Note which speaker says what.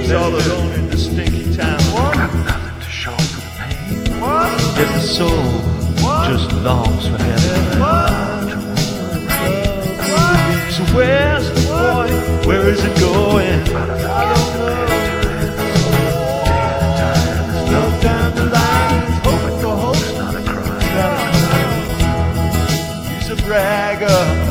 Speaker 1: He's all alone in the stinky town.
Speaker 2: Got nothing to show for the pain.
Speaker 1: Yet the soul just longs for heaven. So where's the boy? Where is it going? I don't know. No time to lie. Hoping for hope.
Speaker 2: Not a crime.
Speaker 1: He's a bragger.